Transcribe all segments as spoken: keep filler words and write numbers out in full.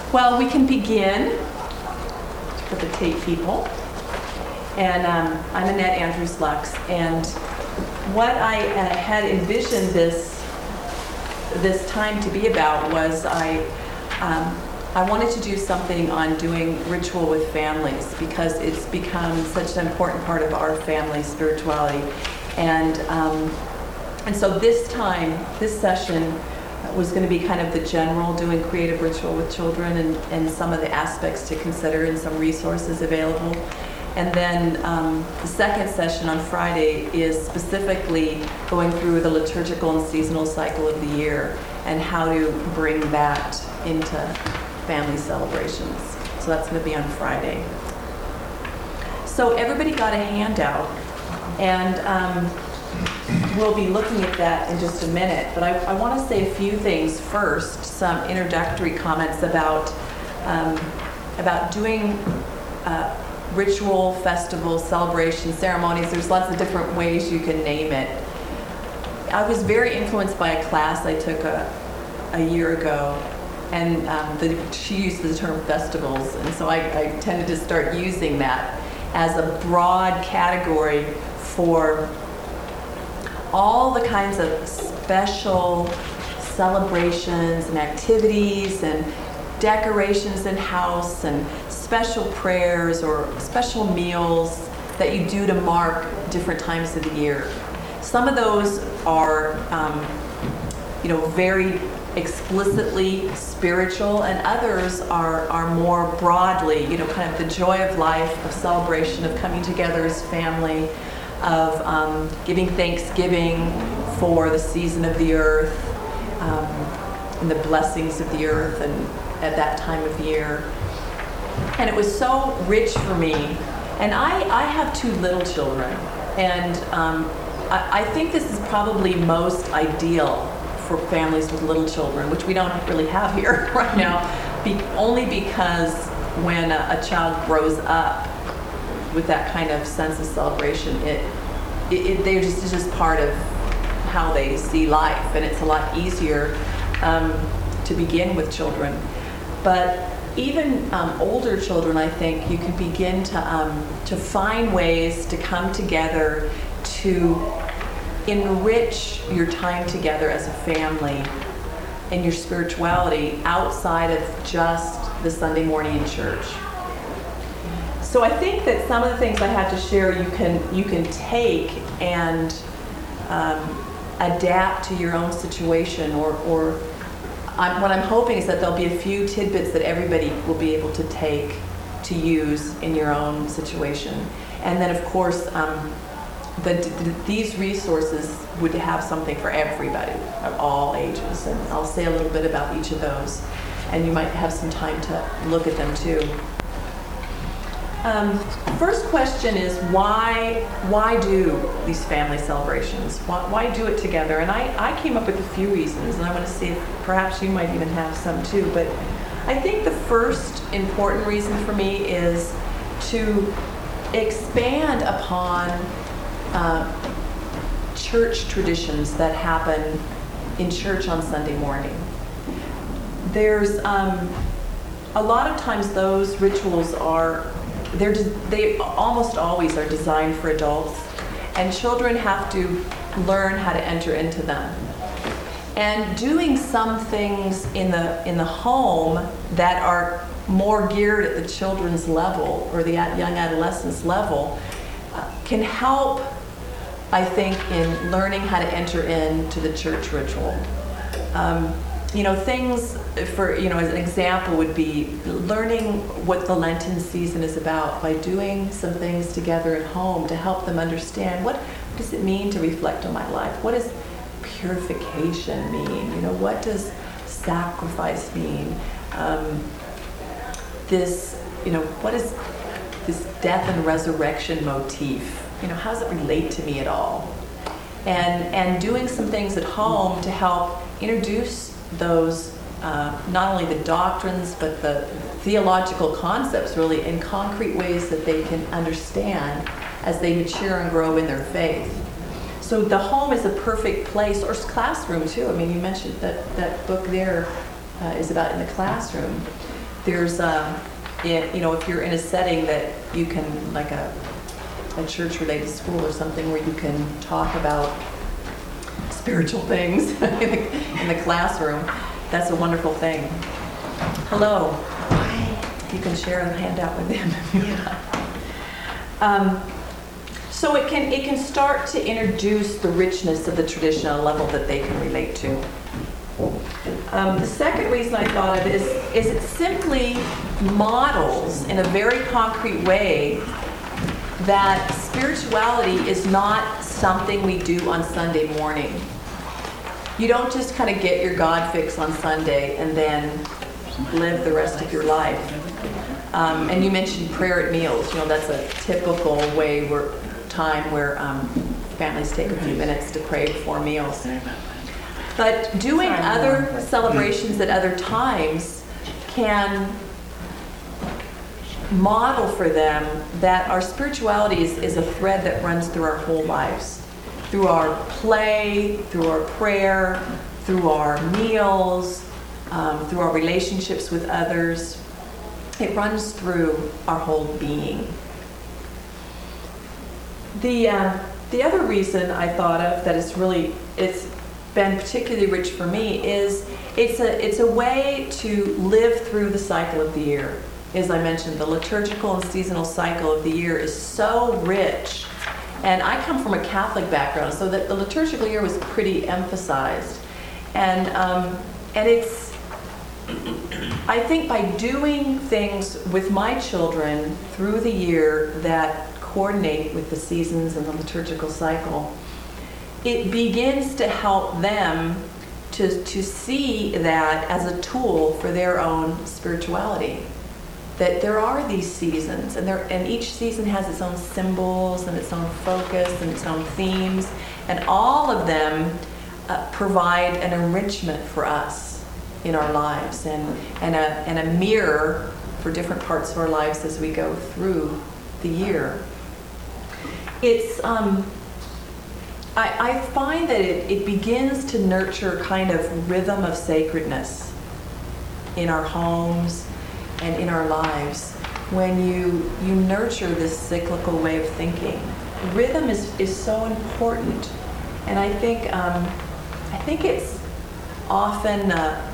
Well, we can begin with the tape people. And um, I'm Annette Andrews Lux, and what I uh, had envisioned this this time to be about was I um, I wanted to do something on doing ritual with families, because it's become such an important part of our family spirituality. And um, and so this time, this session was going to be kind of the general doing creative ritual with children, and, and some of the aspects to consider and some resources available. And then um, the second session on Friday is specifically going through the liturgical and seasonal cycle of the year and how to bring that into family celebrations. So that's going to be on Friday. So everybody got a handout, and um, we'll be looking at that in just a minute. But I, I want to say a few things first, some introductory comments about um, about doing uh, ritual, festival, celebration, ceremonies. There's lots of different ways you can name it. I was very influenced by a class I took a, a year ago, and um, the, she used the term festivals, and so I, I tended to start using that as a broad category for all the kinds of special celebrations and activities and decorations in house and special prayers or special meals that you do to mark different times of the year. Some of those are, um, you know, very explicitly spiritual, and others are, are more broadly, you know, kind of the joy of life, of celebration, of coming together as family, of um, giving thanksgiving for the season of the earth, um, and the blessings of the earth and at that time of year. And it was so rich for me. And I, I have two little children, and um, I, I think this is probably most ideal for families with little children, which we don't really have here right now, be, only because when a, a child grows up with that kind of sense of celebration, it, it, it they're just, it's just part of how they see life, and it's a lot easier um, to begin with children. But even um, older children, I think, you can begin to um, to find ways to come together to enrich your time together as a family and your spirituality outside of just the Sunday morning in church. So I think that some of the things I have to share you can you can take and um, adapt to your own situation, or or I'm, what I'm hoping is that there'll be a few tidbits that everybody will be able to take to use in your own situation. And then, of course, um, the, the, these resources would have something for everybody of all ages. And I'll say a little bit about each of those, and you might have some time to look at them too. Um, first question is, why why do these family celebrations? Why, why do it together? And I, I came up with a few reasons, and I want to see if perhaps you might even have some too. But I think the first important reason for me is to expand upon uh, church traditions that happen in church on Sunday morning. There's um, a lot of times those rituals are They're, they almost always are designed for adults, and children have to learn how to enter into them. And doing some things in the in the home that are more geared at the children's level or the young adolescents level uh, can help, I think, in learning how to enter into the church ritual. Um, You know, things for, you know, as an example would be learning what the Lenten season is about by doing some things together at home to help them understand what does it mean to reflect on my life? What does purification mean? You know, what does sacrifice mean? Um, this, you know, what is this death and resurrection motif? You know, how does it relate to me at all? And, and doing some things at home to help introduce those, uh, not only the doctrines, but the theological concepts really in concrete ways that they can understand as they mature and grow in their faith. So the home is a perfect place, or classroom too. I mean, you mentioned that that book there uh, is about in the classroom, there's, um, it, you know, if you're in a setting that you can, like a, a church-related school or something where you can talk about spiritual things in, the, in the classroom, that's a wonderful thing. Hello. Hi. You can share a handout with them if you want. Um, so it can it can start to introduce the richness of the tradition on a level that they can relate to. Um, the second reason I thought of it is, is it simply models in a very concrete way that spirituality is not something we do on Sunday morning. You don't just kind of get your God fix on Sunday and then live the rest of your life. Um, and you mentioned prayer at meals. You know, that's a typical way where time where um, families take a few minutes to pray before meals. But doing other celebrations at other times can model for them that our spirituality is, is a thread that runs through our whole lives. Through our play, through our prayer, through our meals, um, through our relationships with others. It runs through our whole being. The uh, the other reason I thought of that is really it's been particularly rich for me is it's a it's a way to live through the cycle of the year. As I mentioned, the liturgical and seasonal cycle of the year is so rich. And I come from a Catholic background, so that the liturgical year was pretty emphasized. And um, and it's, I think by doing things with my children through the year that coordinate with the seasons and the liturgical cycle, it begins to help them to, to see that as a tool for their own spirituality. That there are these seasons, and there, and each season has its own symbols and its own focus and its own themes, and all of them uh, provide an enrichment for us in our lives, and and a and a mirror for different parts of our lives as we go through the year. It's um, I, I find that it, it begins to nurture kind of rhythm of sacredness in our homes and in our lives when you you nurture this cyclical way of thinking. Rhythm is, is so important, and I think um, I think it's often uh,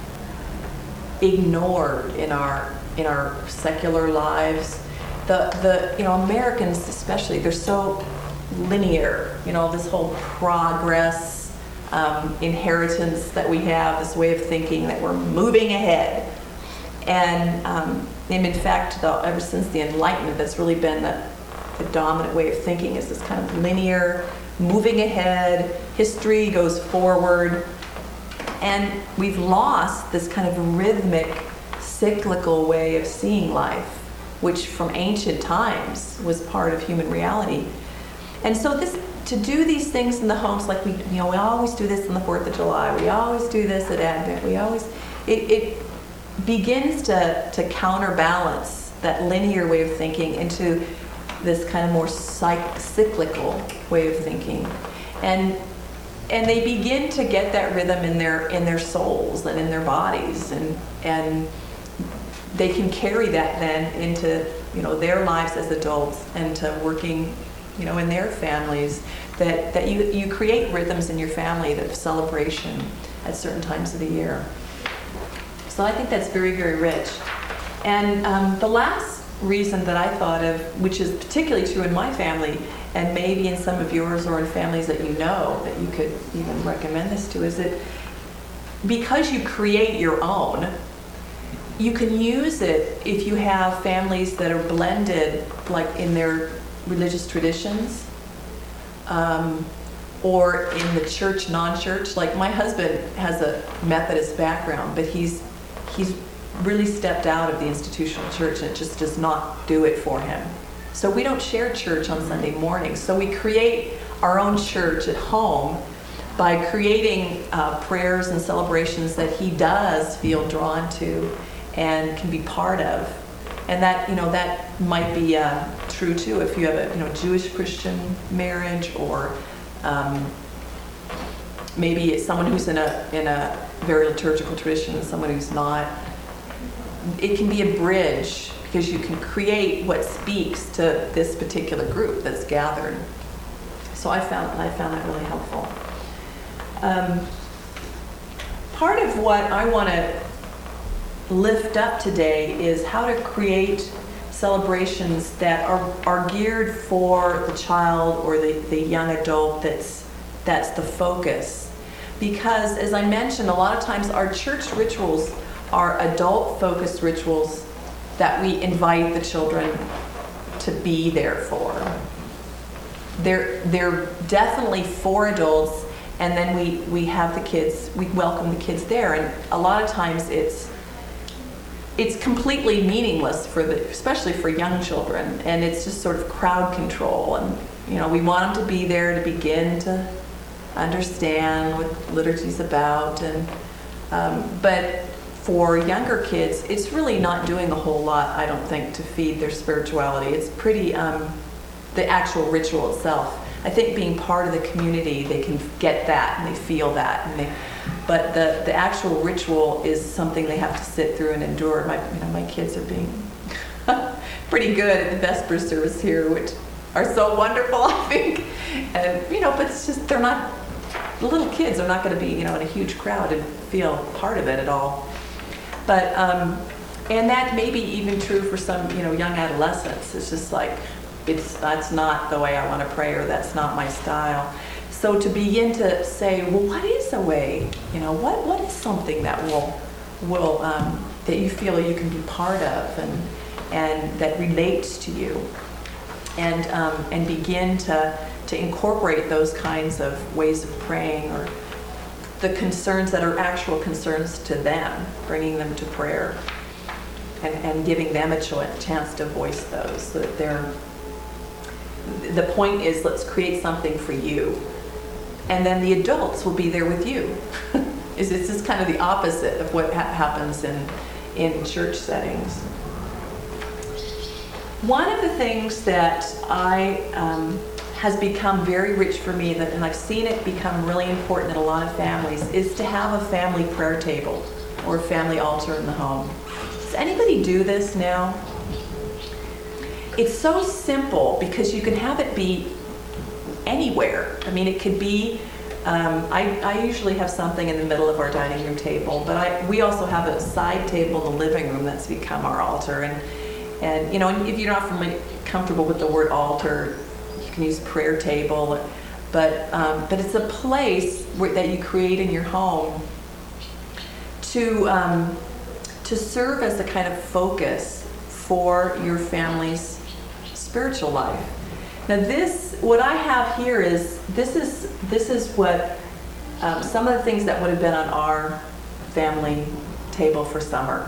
ignored in our in our secular lives. The the you know Americans especially, they're so linear. You know, this whole progress um, inheritance that we have, this way of thinking that we're moving ahead. And, um, and in fact, the, ever since the Enlightenment, that's really been the, the dominant way of thinking, is this kind of linear, moving ahead, history goes forward, and we've lost this kind of rhythmic, cyclical way of seeing life, which from ancient times was part of human reality. And so this, to do these things in the homes, like we, you know, we always do this on the fourth of July, we always do this at Advent, we always, it, it begins to, to counterbalance that linear way of thinking into this kind of more psych- cyclical way of thinking. And and they begin to get that rhythm in their in their souls and in their bodies, and and they can carry that then into, you know, their lives as adults and to working, you know, in their families, that, that you, you create rhythms in your family of celebration at certain times of the year. So I think that's very, very rich. And um, the last reason that I thought of, which is particularly true in my family, and maybe in some of yours or in families that you know that you could even recommend this to, is that because you create your own, you can use it if you have families that are blended, like in their religious traditions, um, or in the church, non-church. Like my husband has a Methodist background, but he's he's really stepped out of the institutional church, and it just does not do it for him. So we don't share church on Sunday mornings. So we create our own church at home by creating uh, prayers and celebrations that he does feel drawn to and can be part of. And that, you know, that might be uh, true too if you have a, you know, Jewish Christian marriage, or um, maybe it's someone who's in a in a very liturgical tradition and someone who's not. it can be a bridge because you can create what speaks to this particular group that's gathered. So I found I found that really helpful. Um, part of what I want to lift up today is how to create celebrations that are, are geared for the child or the, the young adult that's that's the focus. Because as I mentioned, a lot of times our church rituals are adult-focused rituals that we invite the children to be there for. They're, they're definitely for adults, and then we, we have the kids, we welcome the kids there, and a lot of times it's it's completely meaningless for the, especially for young children, and it's just sort of crowd control, and you know, we want them to be there to begin to understand what liturgy's about, and um, but for younger kids, it's really not doing a whole lot, I don't think, to feed their spirituality. It's pretty, um, the actual ritual itself. I think being part of the community, they can get that and they feel that, and they, but the, the actual ritual is something they have to sit through and endure. My, you know, my kids are being pretty good at the Vesper service here, which are so wonderful, I think. And you know, but it's just they're not. The little kids are not going to be, you know, in a huge crowd and feel part of it at all. But um, and that may be even true for some, you know, young adolescents. It's just like it's that's not the way I want to pray, or that's not my style. So to begin to say, well, what is a way? You know, what what is something that will will um, that you feel you can be part of and and that relates to you, and um, and begin to to incorporate those kinds of ways of praying, or the concerns that are actual concerns to them, bringing them to prayer, and, and giving them a cho- chance to voice those. So that they're, the point is, let's create something for you, and then the adults will be there with you. It's just kind of the opposite of what ha- happens in in church settings. One of the things that I um, has become very rich for me, that, and I've seen it become really important in a lot of families, is to have a family prayer table or a family altar in the home. Does anybody do this now? It's so simple because you can have it be anywhere. I mean, it could be, um, I, I usually have something in the middle of our dining room table, but I, we also have a side table in the living room that's become our altar. And, and you know, if you're not familiar, comfortable with the word altar, you can use prayer table, but um, but it's a place where, that you create in your home to um, to serve as a kind of focus for your family's spiritual life. Now, this what I have here is this is this is what um, some of the things that would have been on our family table for summer.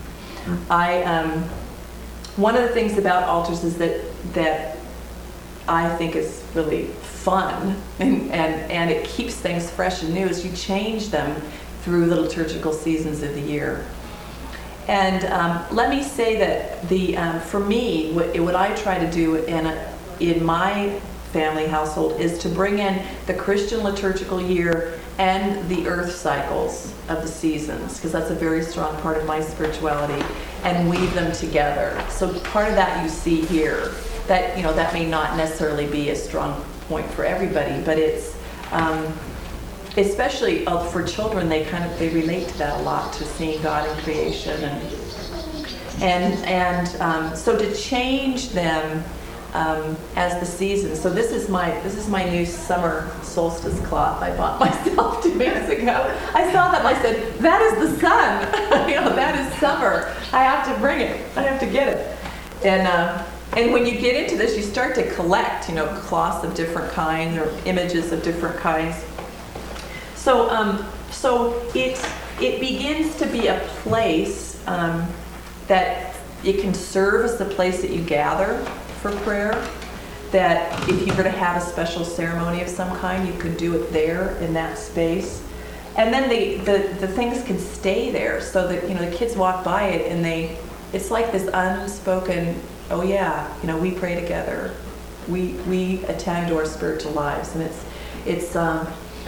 I um, one of the things about altars is that that I think is really fun, and, and, and it keeps things fresh and new as you change them through the liturgical seasons of the year. And um, let me say that the um, for me, what, what I try to do in, a, in my family household is to bring in the Christian liturgical year and the earth cycles of the seasons, because that's a very strong part of my spirituality, and weave them together. So part of that you see here. That, you know, that may not necessarily be a strong point for everybody, but it's um, especially uh, for children. They kind of they relate to that a lot, to seeing God in creation, and and and um, so to change them um, as the seasons. So this is my this is my new summer solstice cloth I bought myself two weeks ago. I saw that and I said, that is the sun. You know, that is summer. I have to bring it. I have to get it. And. Uh, And when you get into this, you start to collect, you know, cloths of different kinds or images of different kinds. So, um, so it it begins to be a place um, that it can serve as the place that you gather for prayer. That if you were to have a special ceremony of some kind, you could do it there in that space. And then the the, the things can stay there, so that, you know, the kids walk by it and they, it's like this unspoken, oh yeah, you know, we pray together. We we attend to our spiritual lives, and it's it's um,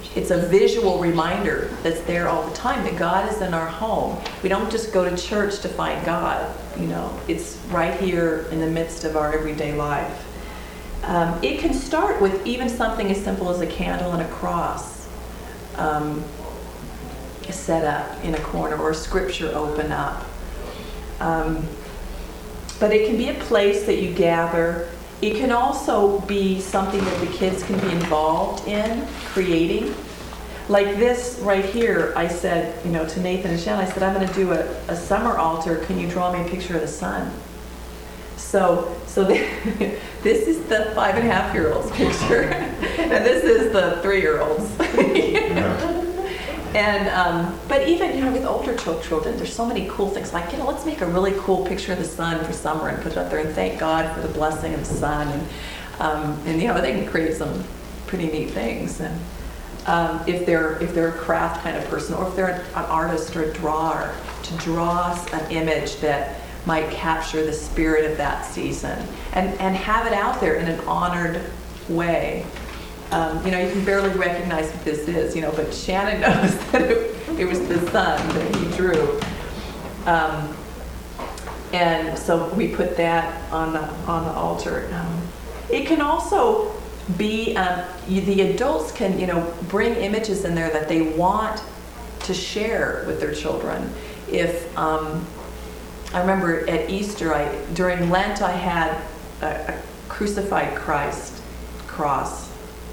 it's a visual reminder that's there all the time that God is in our home. We don't just go to church to find God, you know, it's right here in the midst of our everyday life. Um, it can start with even something as simple as a candle and a cross um, set up in a corner, or scripture open up. Um, but it can be a place that you gather. It can also be something that the kids can be involved in creating. Like this right here, I said, you know, to Nathan and Shannon, I said, I'm going to do a, a summer altar. Can you draw me a picture of the sun? So, so the, this is the five and a half year old's picture, and this is the three year old's. And um, but even, you know, with older children, there's so many cool things. Like, you know, let's make a really cool picture of the sun for summer and put it up there and thank God for the blessing of the sun. And um, and you know, they can create some pretty neat things. And um, if they're if they're a craft kind of person, or if they're an, an artist or a drawer, to draw an image that might capture the spirit of that season and and have it out there in an honored way. Um, you know, you can barely recognize what this is, you know, but Shannon knows that it, it was the sun that he drew. Um, and so we put that on the on the altar. Um, it can also be, um, you, the adults can, you know, bring images in there that they want to share with their children. If, um, I remember at Easter, I during Lent, I had a, a crucified Christ cross,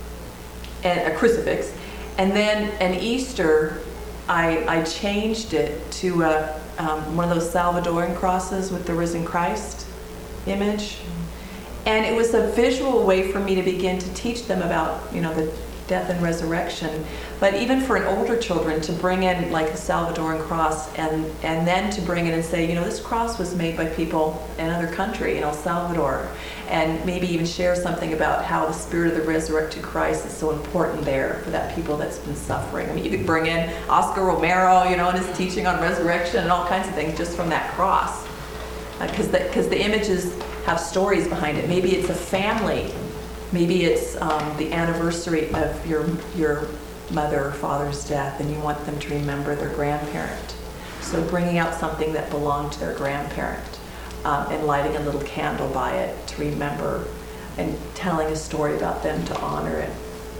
and a crucifix, and then an Easter, I, I changed it to a, um, one of those Salvadoran crosses with the risen Christ image, and it was a visual way for me to begin to teach them about, you know, the death and resurrection. But even for an older children, to bring in like a Salvadoran cross, and and then to bring in and say, you know, this cross was made by people in another country, in El Salvador, and maybe even share something about how the spirit of the resurrected Christ is so important there for that people that's been suffering. I mean, you could bring in Oscar Romero, you know, and his teaching on resurrection and all kinds of things just from that cross, because uh, the, because the images have stories behind it. Maybe it's a family. Maybe it's um, the anniversary of your your mother or father's death, and you want them to remember their grandparent. So bringing out something that belonged to their grandparent, um, and lighting a little candle by it to remember, and telling a story about them to honor it.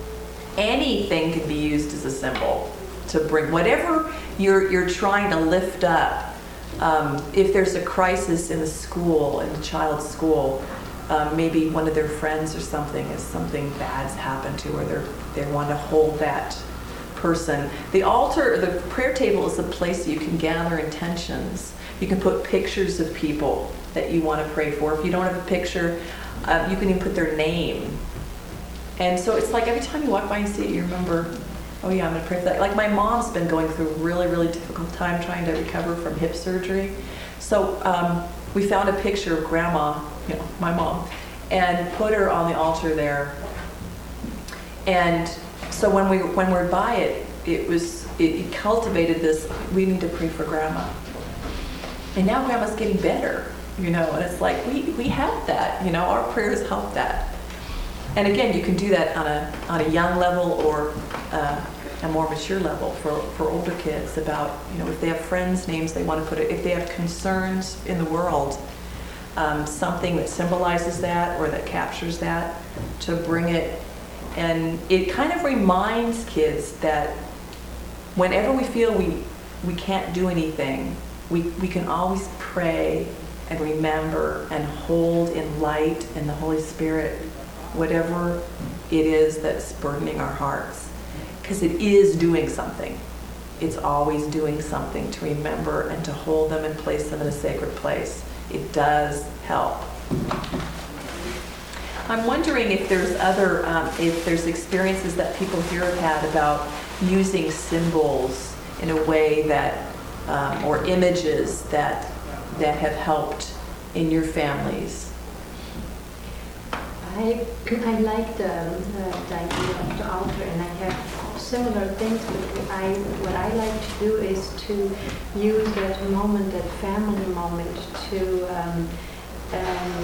Anything can be used as a symbol to bring whatever you're you're trying to lift up. Um, if there's a crisis in the school, in the child's school, Um, maybe one of their friends or something, is something bad's happened to, or they they want to hold that person. The altar, the prayer table, is a place you can gather intentions. You can put pictures of people that you want to pray for. If you don't have a picture, uh, you can even put their name. And so it's like every time you walk by and see it, you remember, oh yeah, I'm going to pray for that. Like my mom's been going through a really, really difficult time trying to recover from hip surgery. So um, we found a picture of Grandma, you know, my mom, and put her on the altar there. And so when we when we're by it, it was it, it cultivated this. We need to pray for Grandma. And now Grandma's getting better, you know. And it's like we we have that, you know. Our prayers help that. And again, you can do that on a on a young level or uh, a more mature level for for older kids. About, you know, if they have friends' names they want to put it. If they have concerns in the world. Um, something that symbolizes that or that captures that, to bring it. And it kind of reminds kids that whenever we feel we we can't do anything, we, we can always pray and remember and hold in light and the Holy Spirit whatever it is that's burdening our hearts, because it is doing something. It's always doing something to remember and to hold them and place them in a sacred place. It does help. I'm wondering if there's other, um, if there's experiences that people here have had about using symbols in a way that, um, or images that that have helped in your families. I I like the, the, the idea of the altar, and I have similar things. But I what I like to do is to use that moment, that family moment, to um, um,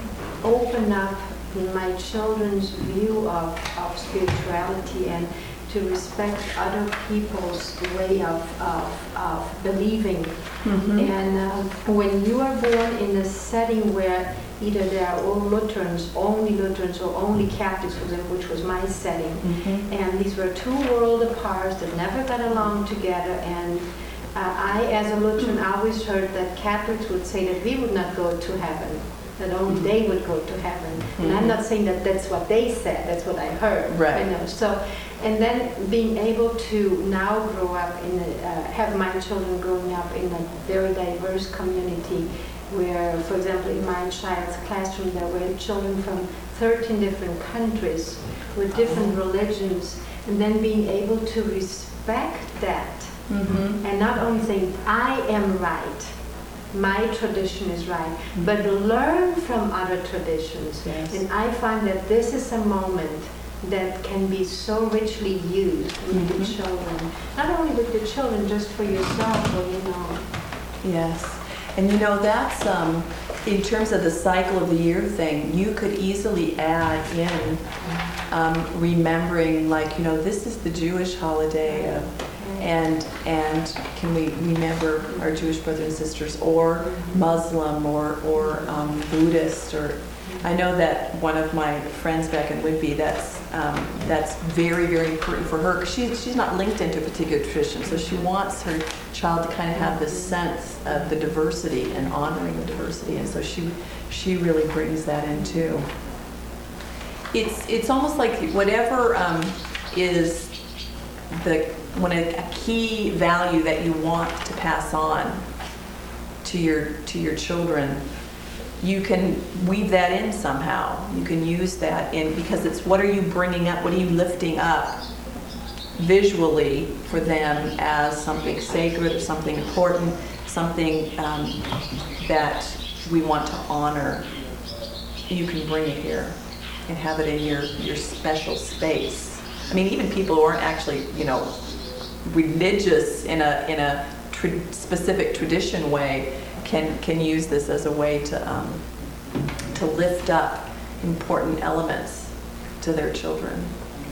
open up my children's view of, of spirituality, and to respect other people's way of, of, of believing. Mm-hmm. And um, when you are born in a setting where either they are all Lutherans, only Lutherans, or only Catholics, for example, which was my setting, Mm-hmm. and these were two worlds apart that never got along together. And uh, I, as a Lutheran, always heard that Catholics would say that we would not go to heaven, that only they would go to heaven. Mm-hmm. And I'm not saying that that's what they said, that's what I heard. Right. You know, so, and then being able to now grow up in, a, uh, have my children growing up in a very diverse community, where, for example, in my child's classroom, there were children from thirteen different countries with different religions, and then being able to respect that, Mm-hmm. and not only saying, I am right, my tradition is right, but learn from other traditions. Yes. And I find that this is a moment that can be so richly used with Mhm. the children. Not only with the children, just for yourself, or, you know. Yes. And you know, that's, um, in terms of the cycle of the year thing, you could easily add in um, remembering, like, you know, this is the Jewish holiday, uh, and and can we remember our Jewish brothers and sisters, or Muslim, or or um, Buddhist, or I know that one of my friends back in Whitby, that's um, that's very, very important for her, because she, she's not linked into a particular tradition, so she wants her child to kind of have this sense of the diversity and honoring the diversity, and so she she really brings that in too. It's it's almost like whatever um, is the when a, a key value that you want to pass on to your to your children, you can weave that in somehow. You can use that in, because it's what are you bringing up, what are you lifting up visually for them as something sacred or something important, something um, that we want to honor. You can bring it here and have it in your, your special space. I mean, even people who aren't actually, you know, religious in a in a tra- specific tradition way can can use this as a way to um, to lift up important elements to their children.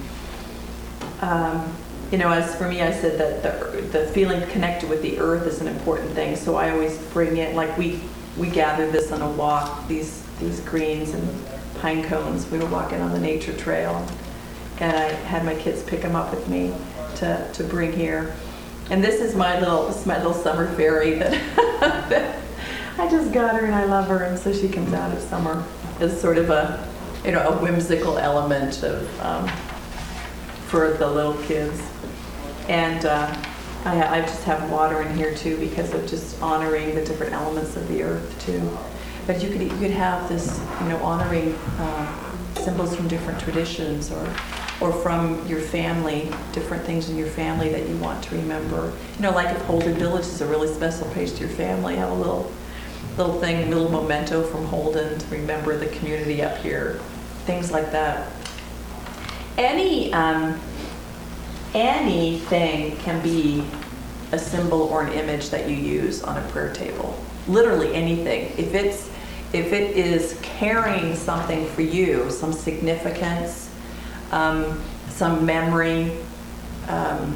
Um, you know, as for me, I said that the the feeling connected with the earth is an important thing. So I always bring in, like we we gathered this on a walk, these these greens and pine cones. We were walking on the nature trail, and I had my kids pick them up with me to, to bring here. And this is my little this is my little summer fairy that, that I just got her, and I love her, and so she comes out of summer as sort of a, you know, a whimsical element of um, for the little kids. And uh, I, I just have water in here too, because of just honoring the different elements of the earth too. But you could you could have this, you know, honoring uh, symbols from different traditions, or or from your family, different things in your family that you want to remember. You know, like if Holden Village is a really special place to your family, have a little little thing, little memento from Holden to remember the community up here, things like that. Any um, anything can be a symbol or an image that you use on a prayer table. Literally anything. If it's if it is carrying something for you, some significance, um, some memory, um,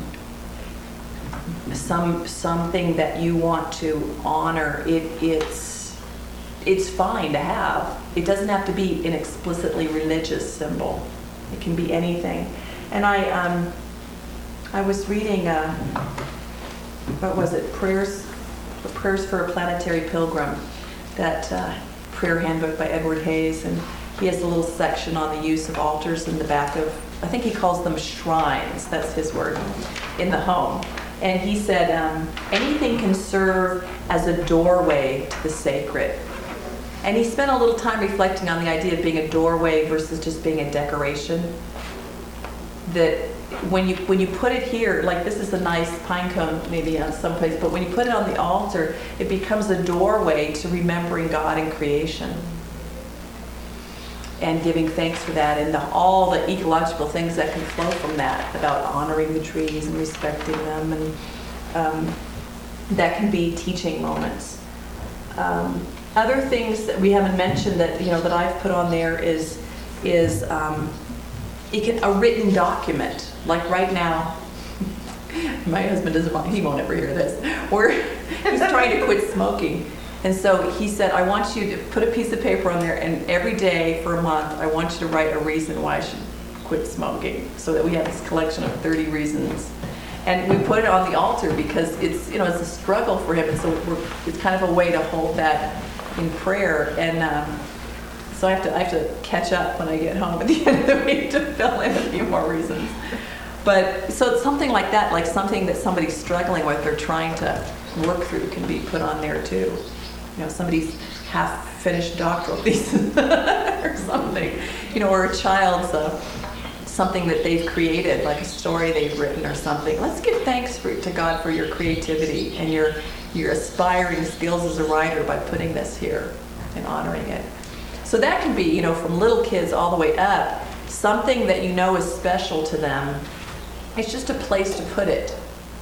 some something that you want to honor, it it's it's fine to have. It doesn't have to be an explicitly religious symbol. It can be anything. And I um, I was reading uh, what was it? Prayers Prayers for a Planetary Pilgrim, that uh, prayer handbook by Edward Hayes, and he has a little section on the use of altars in the back of, I think he calls them shrines, that's his word, in the home. And he said, um, anything can serve as a doorway to the sacred. And he spent a little time reflecting on the idea of being a doorway versus just being a decoration. That when you when you put it here, like this is a nice pine cone maybe on some place, but when you put it on the altar, it becomes a doorway to remembering God and creation and giving thanks for that, and the, all the ecological things that can flow from that, about honoring the trees and respecting them, and um, that can be teaching moments. Um, other things that we haven't mentioned that you know that I've put on there is is um, it can, a written document. like right now, my husband doesn't want, he won't ever hear this. We're, he's trying to quit smoking. And so he said, I want you to put a piece of paper on there, and every day for a month, I want you to write a reason why I should quit smoking, so that we have this collection of thirty reasons. And we put it on the altar because it's, you know, it's a struggle for him. And so we're, it's kind of a way to hold that in prayer. And um, so I have to, I have to catch up when I get home at the end of the week to fill in a few more reasons. But so it's something like that, like something that somebody's struggling with or trying to work through can be put on there too. You know, somebody's half-finished doctoral thesis or something, you know, or a child's uh, something that they've created, like a story they've written or something. Let's give thanks for, to God for your creativity and your your aspiring skills as a writer by putting this here and honoring it. So that can be, you know, from little kids all the way up, something that you know is special to them. It's just a place to put it.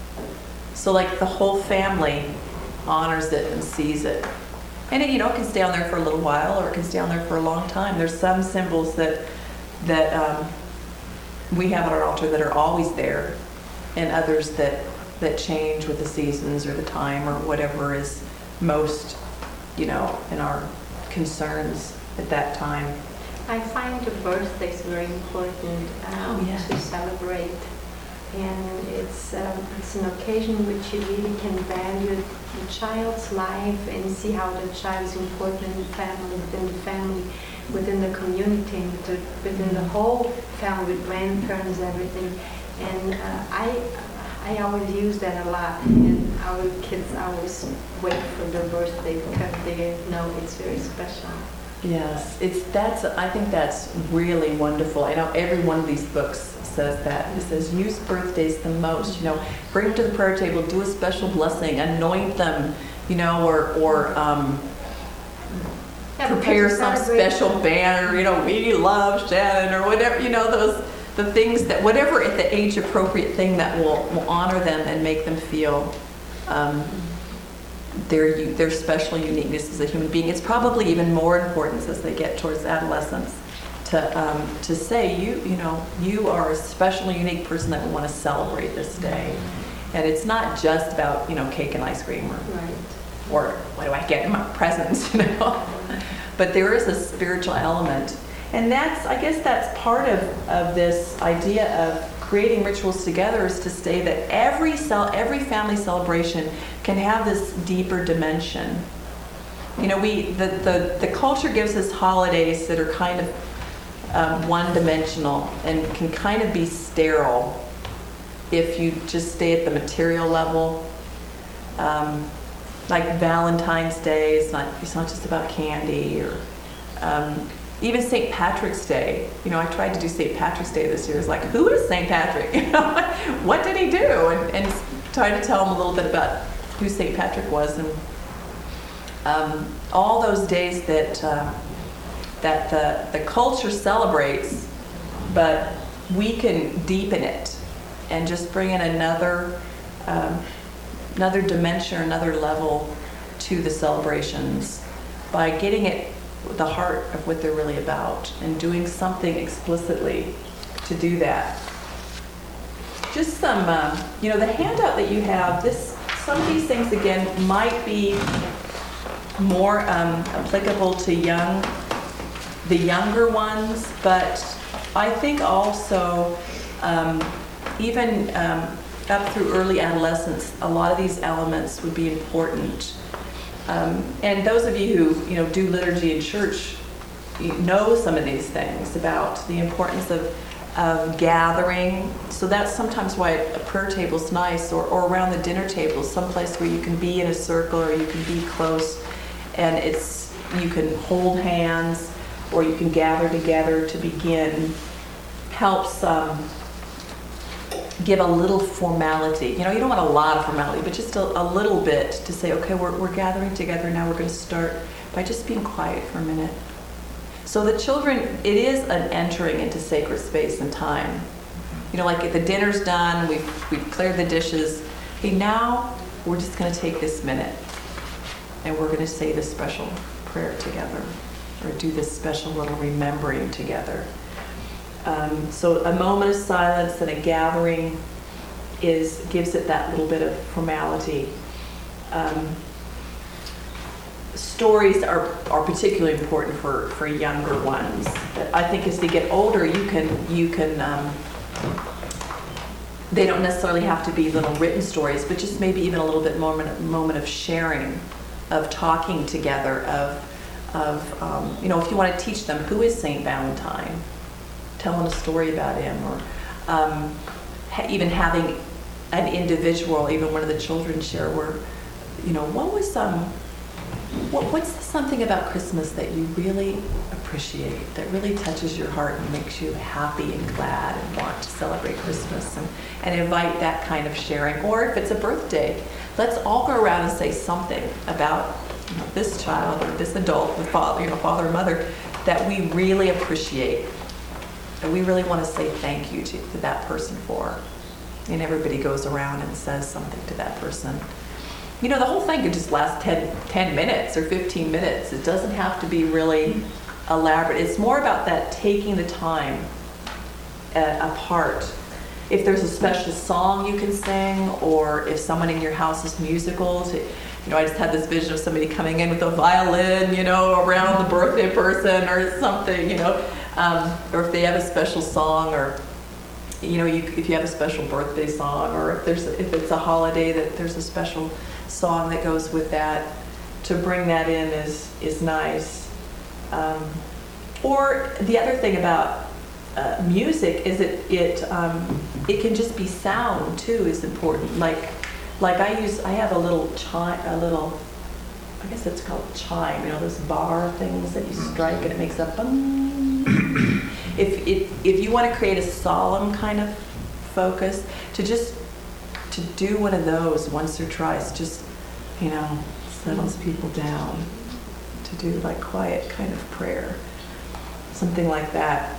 So like the whole family honors it and sees it. And it, you know, it can stay on there for a little while, or it can stay on there for a long time. There's some symbols that that um, we have at our altar that are always there, and others that that change with the seasons or the time or whatever is most, you know, in our concerns at that time. I find the birthdays very important um, Oh, yeah. to celebrate. And it's um, it's an occasion which you really can value the child's life and see how the child is important in the family, within the family, within the community, and the, within the whole family, with grandparents, everything. And uh, I I always use that a lot, and our kids always wait for their birthday because they know it's very special. Yes, it's that's. I think that's really wonderful. I know every one of these books says that. It says use birthdays the most. You know, bring them to the prayer table, do a special blessing, anoint them. You know, or or um, Yeah, prepare because some it's celebrate- special banner. You know, we love Shannon or whatever. You know, those the things that whatever at the age appropriate thing that will will honor them and make them feel. Um, their u- their special uniqueness as a human being. It's probably even more important as they get towards adolescence to um, to say you you know you are a special, unique person that we want to celebrate this day, and it's not just about you know cake and ice cream or Right. or what do I get in my presents, you know, but there is a spiritual element, and that's I guess that's part of of this idea of creating rituals together is to say that every cel- every family celebration can have this deeper dimension. You know, we the, the, the culture gives us holidays that are kind of um, one-dimensional and can kind of be sterile if you just stay at the material level. Um, like Valentine's Day, it's not, it's not just about candy, or um, even Saint Patrick's Day. You know, I tried to do Saint Patrick's Day this year. It's like, who is Saint Patrick? You know, what did he do? And, and tried to tell them a little bit about who Saint Patrick was, and um, all those days that uh, that the the culture celebrates, but we can deepen it and just bring in another um, another dimension, another level to the celebrations by getting it the heart of what they're really about and doing something explicitly to do that. Just some, um, you know, the handout that you have, this, some of these things again might be more um, applicable to young, the younger ones, but I think also um, even um, up through early adolescence, a lot of these elements would be important. Um, and those of you who, you know, do liturgy in church, you know some of these things about the importance of, of gathering. So that's sometimes why a prayer table's nice, or, or around the dinner table, someplace where you can be in a circle or you can be close, and it's you can hold hands or you can gather together to begin. Helps um, give a little formality. You know, you don't want a lot of formality, but just a, a little bit to say, okay, we're, we're gathering together now. We're going to start by just being quiet for a minute. So the children, it is an entering into sacred space and time. You know, like if the dinner's done, we've, we've cleared the dishes. Hey, now we're just going to take this minute and we're going to say this special prayer together, or do this special little remembering together. Um, so a moment of silence and a gathering is gives it that little bit of formality. Um, stories are, are particularly important for, for younger ones. I think as they get older, you can you can um, they don't necessarily have to be little written stories, but just maybe even a little bit moment moment of sharing, of talking together, of of um, you know, if you want to teach them who is Saint Valentine, telling a story about him, or um, ha- even having an individual, even one of the children share where, you know, what was some, what, what's something about Christmas that you really appreciate, that really touches your heart and makes you happy and glad and want to celebrate Christmas, and, and invite that kind of sharing. Or if it's a birthday, let's all go around and say something about, you know, this child or this adult, the father, you know, father or mother, that we really appreciate, that we really want to say thank you to, to that person for. And everybody goes around and says something to that person. You know, the whole thing could just last ten, ten minutes or fifteen minutes. It doesn't have to be really elaborate. It's more about that taking the time uh, apart. If there's a special song you can sing, or if someone in your house is musical, to, you know, I just had this vision of somebody coming in with a violin, you know, around the birthday person or something, you know, um, or if they have a special song, or you know, you, if you have a special birthday song, or if there's if it's a holiday, that there's a special song that goes with that, to bring that in is is nice. Um, or the other thing about uh, music is it it um, it can just be sound too is important. Like like I use I have a little chime, a little I guess it's called chime. You know, those bar things that you strike and it makes a bum. If, if, if you want to create a solemn kind of focus, to just to do one of those once or twice, just, you know, settles people down. To do like quiet kind of prayer, something like that.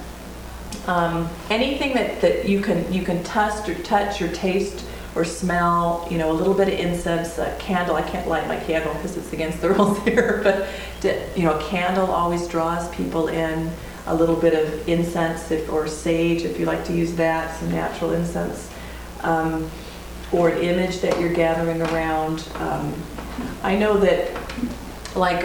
Um, anything that, that you can you can touch or touch or taste or smell, you know, a little bit of incense, a candle. I can't light my candle because it's against the rules here, but you know, a candle always draws people in. A little bit of incense, if, or sage, if you like to use that, some natural incense, um, or an image that you're gathering around. Um, I know that, like,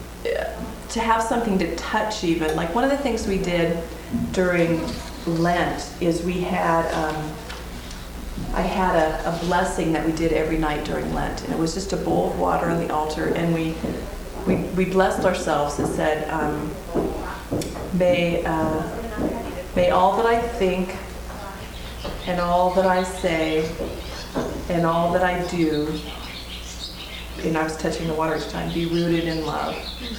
to have something to touch even, like one of the things we did during Lent is we had, um, I had a, a blessing that we did every night during Lent, and it was just a bowl of water on the altar, and we we, we blessed ourselves and said, um, May, uh, may all that I think and all that I say and all that I do, and I was touching the water each time, be rooted in love.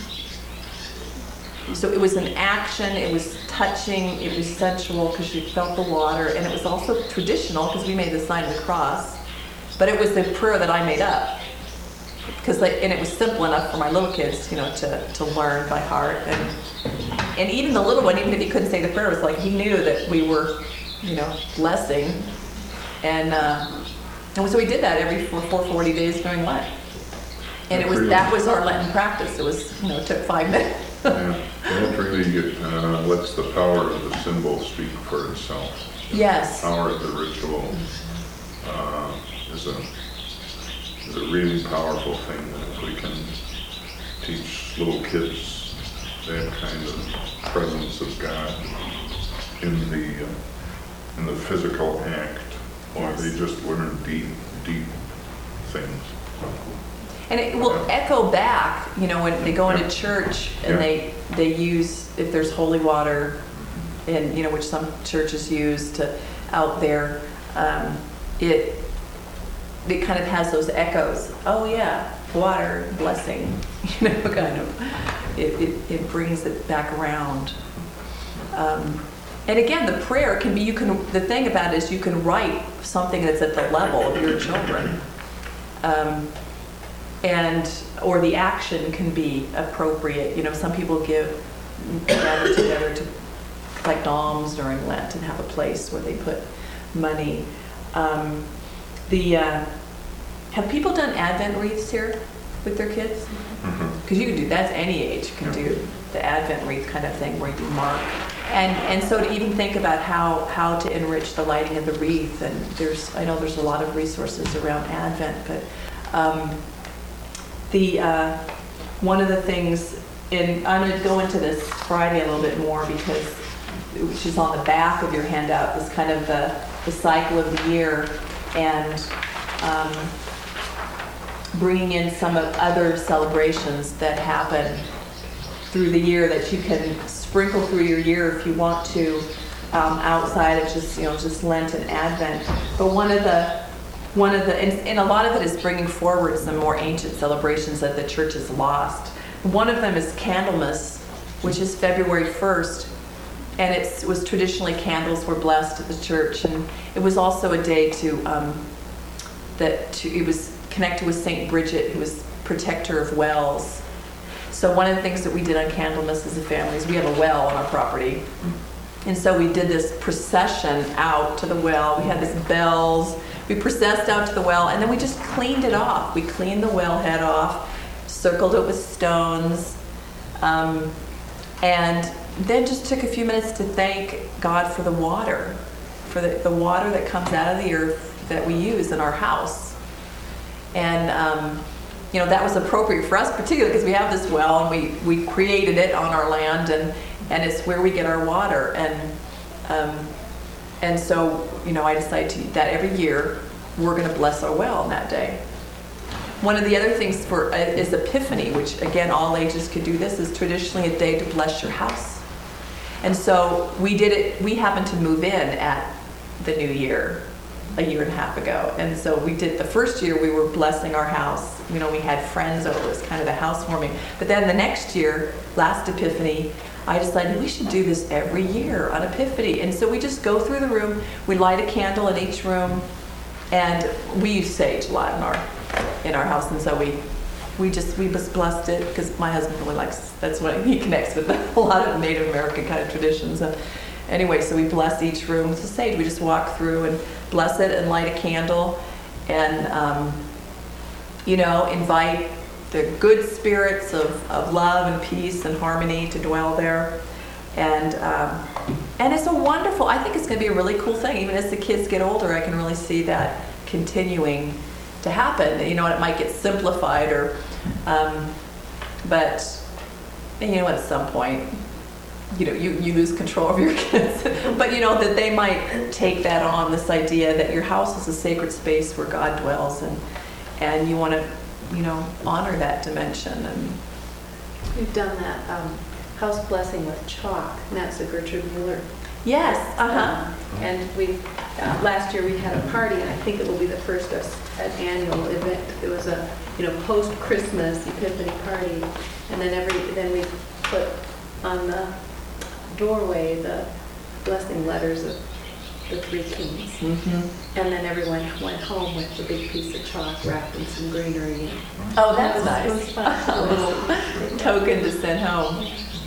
So it was an action, it was touching, it was sensual because you felt the water, and it was also traditional because we made the sign of the cross, but it was the prayer that I made up. Because like, and it was simple enough for my little kids, you know, to, to learn by heart, and and even the little one, even if he couldn't say the prayer, was like he knew that we were, you know, blessing, and uh, and so we did that every for four forty days during Lent, and it was that was our Lenten practice. It was, you know, it took five minutes. Yeah, that really uh, lets the power of the symbol speak for itself. Yes. The power of the ritual uh, is a is a really powerful thing that if we can teach little kids that kind of presence of God in the uh, in the physical act, or Yes. they just learn deep, deep things. And it will echo back, you know, when they go into church and Yeah. they they use, if there's holy water, and you know, which some churches use to out there, um, it it kind of has those echoes. Oh yeah, water, blessing, you know, kind of. It it, it brings it back around. Um, and again, the prayer can be, you can, the thing about it is you can write something that's at the level of your children. Um, and, or the action can be appropriate. You know, some people give, gather together to collect alms during Lent and have a place where they put money. Um, the, uh, have people done Advent wreaths here with their kids? Because Mm-hmm. you can do, that's any age can do the Advent wreath kind of thing where you mark And, and so to even think about how, how to enrich the lighting of the wreath, and there's, I know there's a lot of resources around Advent, but um, the, uh, one of the things, in, I'm going to go into this Friday a little bit more because which is on the back of your handout, is kind of the, the cycle of the year, and um, bringing in some of other celebrations that happen through the year that you can sprinkle through your year if you want to, um, outside of just, you know, just Lent and Advent. But one of the, one of the, and, and a lot of it is bringing forward some more ancient celebrations that the church has lost. One of them is Candlemas, which is February first, and it was traditionally candles were blessed at the church, and it was also a day to, um, that to, it was connected with Saint Bridget, who was protector of wells. So one of the things that we did on Candlemas as a family is we have a well on our property. And so we did this procession out to the well. We had these bells. We processed out to the well, and then we just cleaned it off. We cleaned the wellhead off, circled it with stones, um, and then just took a few minutes to thank God for the water, for the, the water that comes out of the earth that we use in our house. And um, you know, that was appropriate for us, particularly because we have this well and we, we created it on our land, and, and it's where we get our water. And um, and so, you know, I decided to, that every year we're going to bless our well on that day. One of the other things for uh, is Epiphany, which again, all ages could do this, is traditionally a day to bless your house. And so we did it, we happened to move in at the new year a year and a half ago. And so we did, the first year we were blessing our house. You know, we had friends over, it was kind of the housewarming. But then the next year, last Epiphany, I decided we should do this every year on Epiphany. And so we just go through the room, we light a candle in each room, and we use sage a lot in our, in our house. And so we, we just, we just blessed it, because my husband really likes, that's what he connects with, a lot of Native American kind of traditions. And anyway, so we bless each room with the sage. We just walk through and bless it and light a candle, and um, you know, invite the good spirits of, of love and peace and harmony to dwell there. And um, and it's a wonderful, I think it's going to be a really cool thing. Even as the kids get older, I can really see that continuing to happen. You know, it might get simplified, or um, but you know, at some point, you know, you, you lose control of your kids. But you know, that they might take that on, this idea that your house is a sacred space where God dwells, and and you want to, you know, honor that dimension. And We've done that um, house blessing with chalk, and that's a Gertrude Mueller. yes, uh-huh. Um, and we, uh, last year we had a party, and I think it will be the first of an annual event. It was a, you know, post-Christmas Epiphany party, and then every, then we put on the doorway the blessing letters of the three kings. Mm-hmm. And then everyone went home with a big piece of chalk wrapped in some greenery. And Oh, that's it was, nice. It was fun. A little token to send home.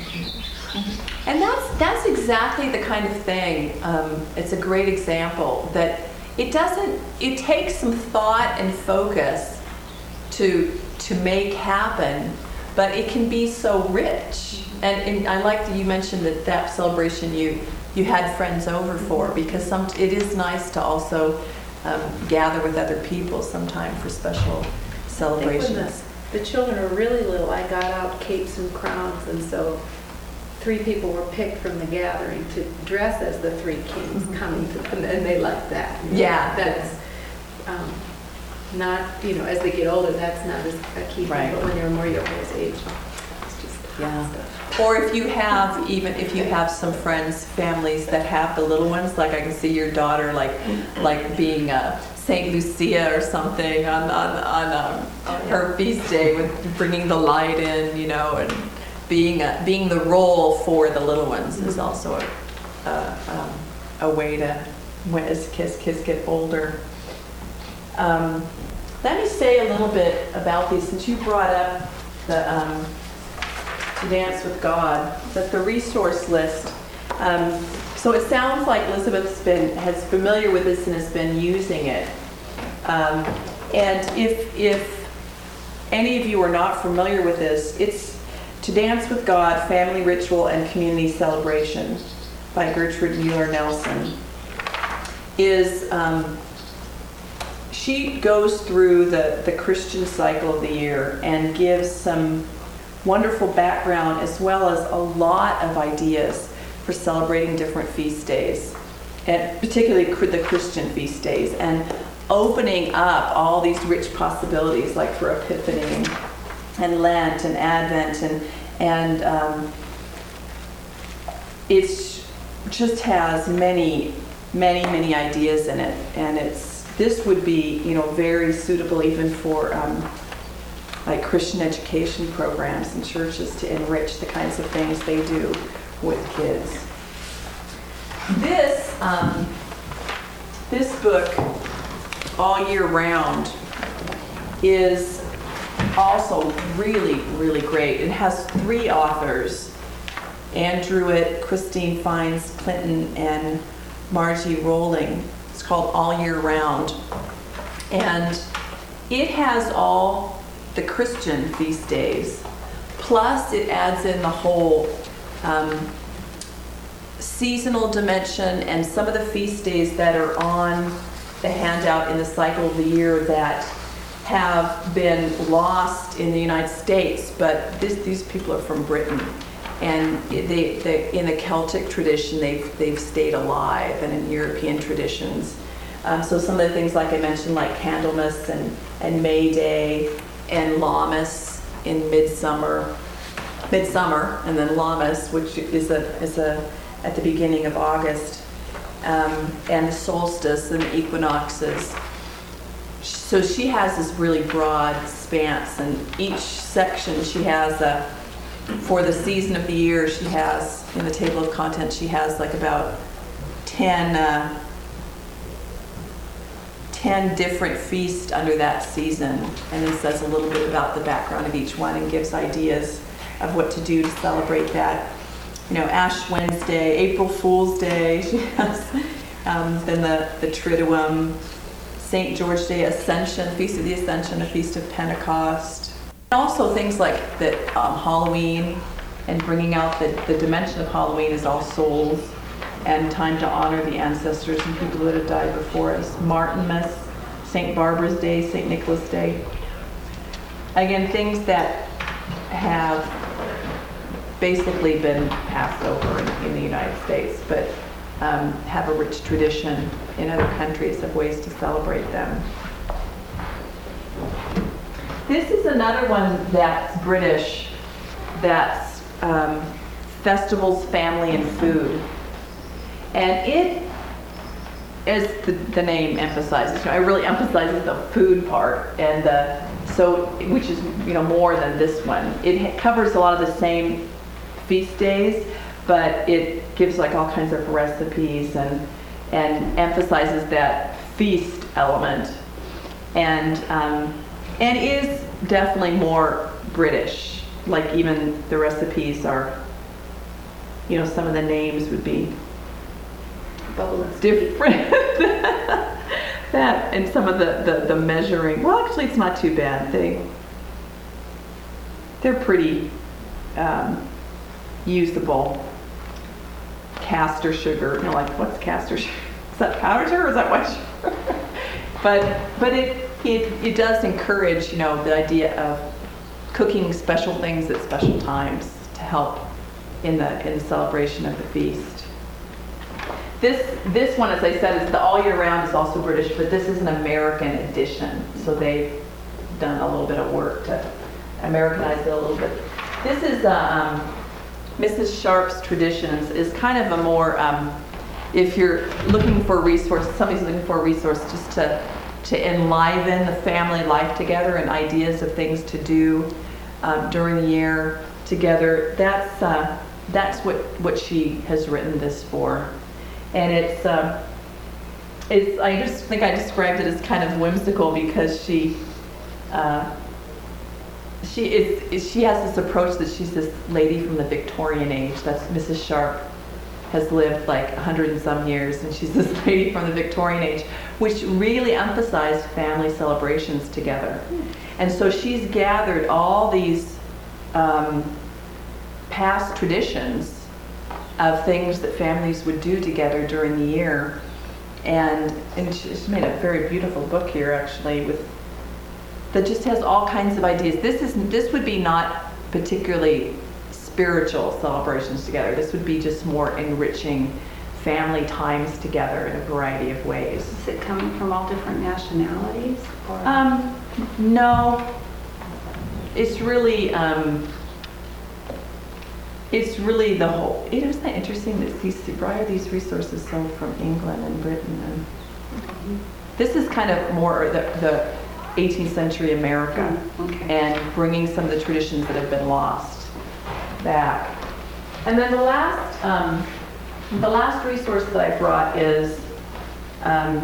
And that's that's exactly the kind of thing. Um, it's a great example that it doesn't. It takes some thought and focus to to make happen, but it can be so rich. And, and I like that you mentioned that that celebration you you had friends over for, because some it is nice to also um, gather with other people sometime for special I think celebrations. when the, the children were really little, I got out capes and crowns, and so three people were picked from the gathering to dress as the three kings Mhm. coming to them, and they liked that. Yeah. That's um, not, you know, as they get older, that's not as a key thing, Right. but when they were more your guys' age, it's just Yeah. stuff. Or if you have, even if you have some friends, families that have the little ones, like I can see your daughter, like like being a Saint Lucia or something on on, on um, her feast day, with bringing the light in, you know, and being a, being the role for the little ones is also a a, um, a way to, when as kids kids get older. Um, let me say a little bit about these, since you brought up the. Um, To Dance with God, that the resource list. Um, so it sounds like Elizabeth's been has familiar with this and has been using it. Um, and if if any of you are not familiar with this, it's To Dance with God: Family Ritual and Community Celebration. by Gertrude Mueller Nelson, is um, she goes through the, the Christian cycle of the year and gives some wonderful background as well as a lot of ideas for celebrating different feast days, and particularly the Christian feast days, and opening up all these rich possibilities like for Epiphany and Lent and Advent, and and um, it's just has many, many, many ideas in it, and it's this would be you know very suitable even for um, like Christian education programs in churches to enrich the kinds of things they do with kids. This um, this book, All Year Round, is also really, really great. It has three authors: Ann Druitt, Christine Fines Clinton, and Margie Rowling. It's called All Year Round. And it has all the Christian feast days, plus it adds in the whole um, seasonal dimension and some of the feast days that are on the handout in the cycle of the year that have been lost in the United States, but this, these people are from Britain, and they, they in the Celtic tradition they've they've stayed alive, and in European traditions. Um, so some of the things like I mentioned, like Candlemas and and May Day and Lammas in midsummer, midsummer, and then Lammas, which is a is a at the beginning of August, um, and the solstice and the equinoxes. So she has this really broad expanse, and each section she has a, for the season of the year, she has, in the table of contents, she has like about ten, uh, ten different feasts under that season, and then says a little bit about the background of each one and gives ideas of what to do to celebrate that. You know, Ash Wednesday, April Fool's Day, she has, um, then the, the Triduum, Saint George Day, Ascension, Feast of the Ascension, a Feast of Pentecost. And also things like that um, Halloween, and bringing out the, the dimension of Halloween is All Souls, and time to honor the ancestors and people that have died before us. Martinmas, Saint Barbara's Day, Saint Nicholas Day. Again, things that have basically been passed over in, in the United States, but um, have a rich tradition in other countries of ways to celebrate them. This is another one that's British, that's um, Festivals, Family, and Food. And it, as the, the name emphasizes, you know, it really emphasizes the food part, and the, so, which is, you know, more than this one. It covers a lot of the same feast days, but it gives like all kinds of recipes and and emphasizes that feast element, and um, and is definitely more British. Like even the recipes are, you know, some of the names would be different. That and some of the, the the measuring. Well, actually, it's not too bad. They they're pretty um, usable. Castor sugar, you know, like what's castor sugar? Is that powdered sugar or is that white sugar? but but it, it it does encourage, you know, the idea of cooking special things at special times to help in the in the celebration of the feast. This this one, as I said, is the All Year Round is also British, but this is an American edition, so they've done a little bit of work to Americanize it a little bit. This is uh, um, Missus Sharp's Traditions is kind of a more, um, if you're looking for a resource, somebody's looking for a resource just to, to enliven the family life together and ideas of things to do um, during the year together, that's uh, that's what, what she has written this for. And it's, uh, it's, I just think I described it as kind of whimsical because she, uh, She is. She has this approach that she's this lady from the Victorian age. That's Missus Sharp has lived like a hundred and some years, and she's this lady from the Victorian age, which really emphasized family celebrations together. And so she's gathered all these um, past traditions of things that families would do together during the year. And, and she's made a very beautiful book here, actually, with that just has all kinds of ideas. This is this would be not particularly spiritual celebrations together. This would be just more enriching family times together in a variety of ways. Is it coming from all different nationalities? Or? Um, no. It's really, um, it's really the whole, it isn't that interesting that these, why are these resources so from England and Britain? And this is kind of more the, the eighteenth century America, Mm, okay. and bringing some of the traditions that have been lost back. And then the last, um, the last resource that I brought is um,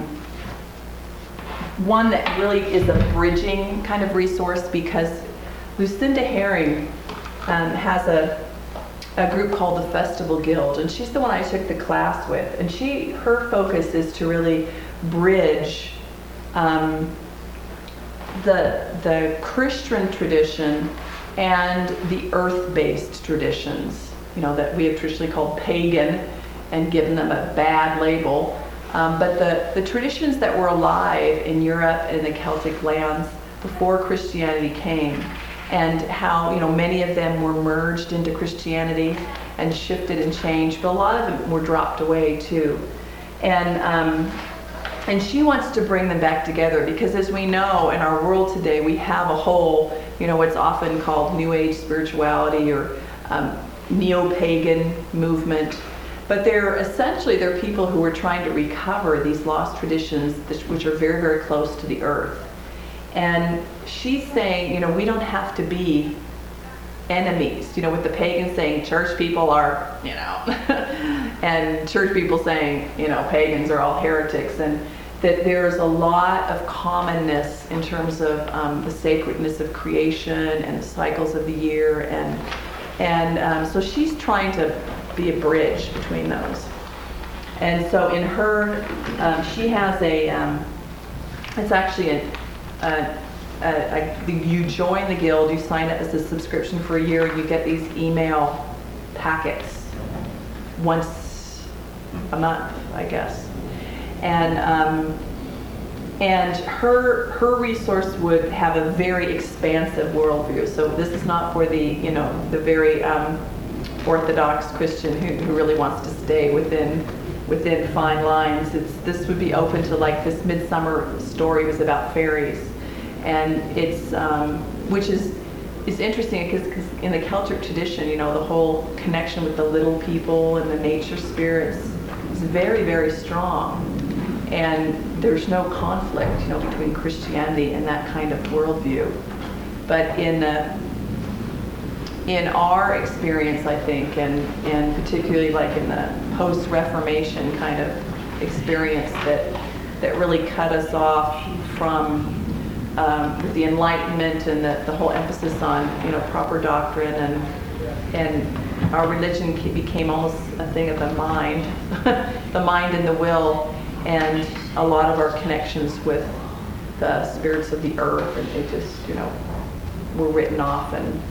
one that really is a bridging kind of resource, because Lucinda Herring um, has a, a group called the Festival Guild, and she's the one I took the class with. And she, her focus is to really bridge um, the, the Christian tradition and the earth-based traditions, you know, that we have traditionally called pagan and given them a bad label. Um, but the, the traditions that were alive in Europe and the Celtic lands before Christianity came, and how, you know, many of them were merged into Christianity and shifted and changed, but a lot of them were dropped away too. And um, and she wants to bring them back together, because as we know in our world today, we have a whole, you know, what's often called New Age spirituality or um, neo-pagan movement. But they're essentially, they're people who are trying to recover these lost traditions, which are very, very close to the earth. And she's saying, you know, we don't have to be enemies, you know, with the pagans saying church people are, you know, and church people saying, you know, pagans are all heretics, and that there's a lot of commonness in terms of um, the sacredness of creation and the cycles of the year. And, and um, so she's trying to be a bridge between those. And so in her, um, she has a, um, it's actually a, a, a, a, you join the guild, you sign up as a subscription for a year, you get these email packets once a month, I guess. And um, and her her resource would have a very expansive worldview. So this is not for the, you know, the very um, Orthodox Christian who, who really wants to stay within within fine lines. It's this would be open to, like, this Midsummer Story was about fairies, and it's um, which is is interesting because in the Celtic tradition, you know, the whole connection with the little people and the nature spirits is very, very strong, and there's no conflict, you know, between Christianity and that kind of worldview. But in uh, in our experience, I think, and, and particularly like in the post-Reformation kind of experience that that really cut us off from um, with the Enlightenment and the, the whole emphasis on, you know, proper doctrine, and and our religion became almost a thing of the mind, the mind and the will, and a lot of our connections with the spirits of the earth, and they just, you know, were written off and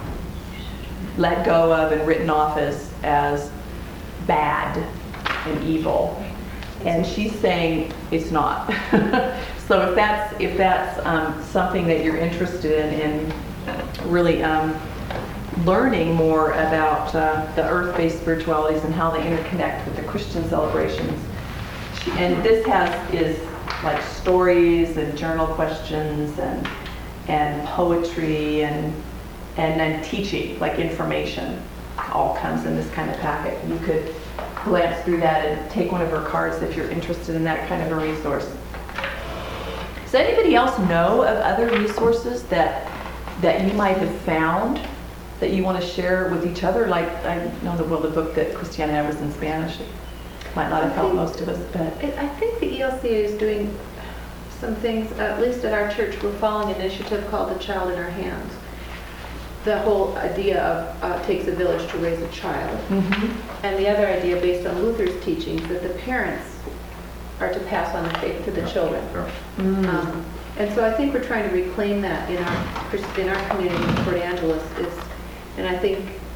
let go of and written off as as bad and evil. And she's saying it's not. So if that's if that's um, something that you're interested in, in really um, learning more about uh, the earth-based spiritualities and how they interconnect with the Christian celebrations, she, and this has is like stories and journal questions and and poetry and and then teaching, like information, all comes in this kind of packet. You could glance through that and take one of her cards if you're interested in that kind of a resource. Does anybody else know of other resources that that you might have found that you want to share with each other? Like, I know the well, the book that Christiana had was in Spanish. It might not have helped most of us, but I think the E L C A is doing some things, at least at our church. We're following an initiative called The Child in Our Hands. The whole idea of uh, takes a village to raise a child. mm-hmm. And the other idea based on Luther's teachings that the parents are to pass on the faith to the children. Yeah. mm. Um, and so I think we're trying to reclaim that in our in our community in Port Angeles. Is, and I think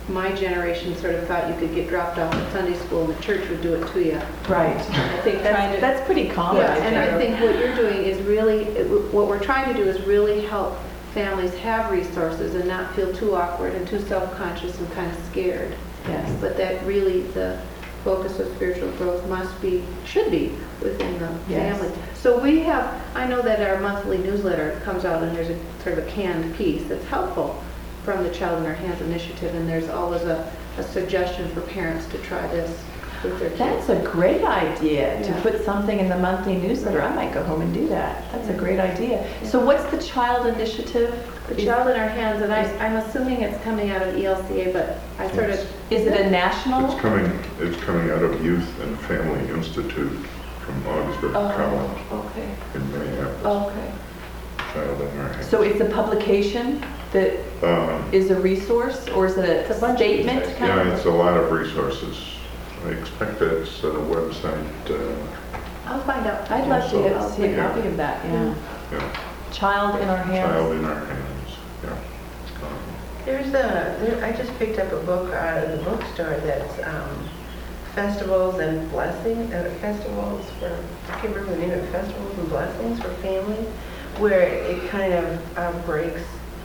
my generation sort of thought you could get dropped off at Sunday school and the church would do it to you. Right. I think Trying that's, to- that's pretty common, Yeah, I and I think. think what you're doing is really, what we're trying to do is really help families have resources and not feel too awkward and too self-conscious and kind of scared. Yes. But that really the focus of spiritual growth must be, should be within the Yes. family. So we have, I know that our monthly newsletter comes out and there's a sort of a canned piece that's helpful from the Child in Our Hands initiative, and there's always a, a suggestion for parents to try this with their kids. That's a great idea, to Yeah. put something in the monthly newsletter. I might go home and do that. That's a great idea. So what's the child initiative? The Child in Our Hands, and I, I'm assuming it's coming out of E L C A, but I sort of. Is it a national? It's coming, it's coming out of Youth and Family Institute from Augsburg College Oh, okay, in Minneapolis. okay. Child in Our Hands. So it's a publication that Um, is a resource, or is it It's a a bunch of statement resources. kind Yeah, of? it's a lot of resources. I expect it's a website, uh, I'll find out. I'd love to Also- get- see a Yeah. copy of that, yeah. yeah, Child in Our Child Hands. in Our Hands, yeah. Um, There's a, there, I just picked up a book out of the bookstore that's um, festivals and blessings, uh, festivals for, I can't remember the name of it, festivals and blessings for families, where it kind of uh, breaks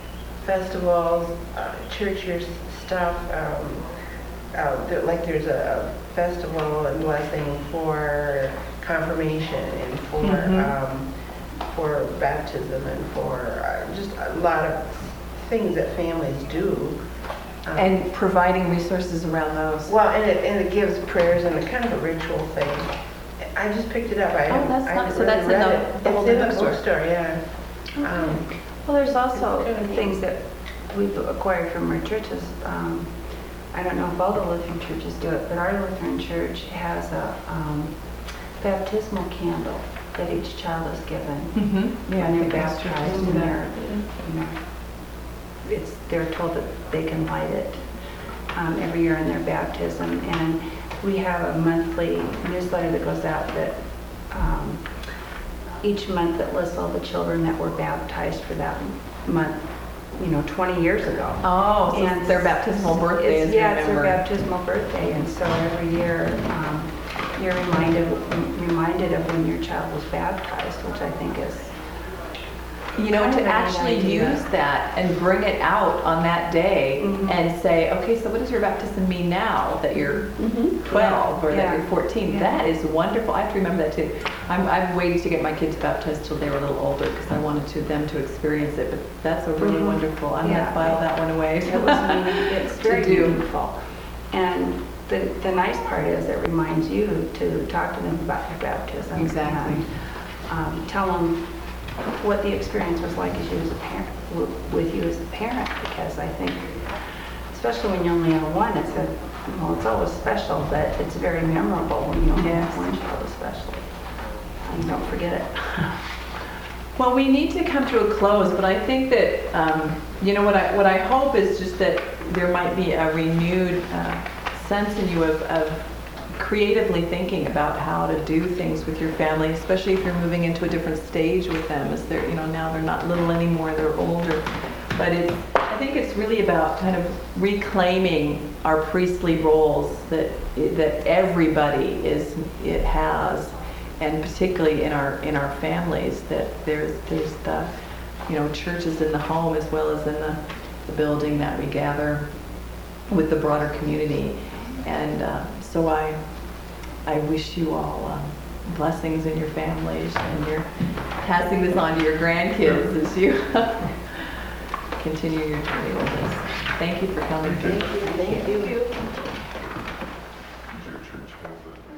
festivals, uh, church year stuff, um, uh, there- like there's a festival and blessing for confirmation and for, Mhm. um, for baptism and for uh, just a lot of things that families do. Um, And providing resources around those. Well, and it, and it gives prayers and a kind of a ritual thing. I just picked it up. I Oh, haven't, that's I not- haven't so that's really in read the- it. the It's Holden in the bookstore. bookstore, yeah. Um, Well, there's also It's good. things that we've acquired from our churches. Um, I don't know if all the Lutheran churches do it, but our Lutheran church has a um, baptismal candle that each child is given Mm-hmm. Yeah, I when think they're that's true. baptized, and they're, you know, it's, they're told that they can light it um, every year in their baptism. And we have a monthly newsletter that goes out that um, each month that lists all the children that were baptized for that month, you know, twenty years ago. Oh, so And it's their baptismal birthday It's- is Yeah, it's their remembered. baptismal birthday, and so every year um, you're reminded, reminded of when your child was baptized, which I think is, You know, Kind to of a neat actually idea. use that and bring it out on that day Mhm. and say, okay, so what does your baptism mean now that you're twelve or that Yeah. you're fourteen? Yeah. That is wonderful. I have to remember that too. I'm, I've waited to get my kids baptized till they were a little older because I wanted to, them to experience it, but that's a really Mhm. wonderful, I'm gonna Yeah. file that one away. it was, meaning- it's To very do. meaningful. And the, the nice part is it reminds you to talk to them about your baptism. Exactly. And, um, tell them what the experience was like as you as a parent, w- with you as a parent, because I think, especially when you only have one, it's a, well, it's always special, but it's very memorable when you only Yes. have one child especially. And don't forget it. Well, we need to come to a close, but I think that, um, you know, what I, what I hope is just that there might be a renewed uh, sense in you of, of creatively thinking about how to do things with your family, especially if you're moving into a different stage with them, as they're, you know, now they're not little anymore, they're older. But it, I think it's really about kind of reclaiming our priestly roles that, that everybody is, it has, and particularly in our, in our families, that there's, there's the, you know, churches in the home as well as in the, the building that we gather with the broader community. And uh, so I, I wish you all um, blessings in your families, and you're passing this on to your grandkids as you continue your journey with us. Thank you for coming. Thank you.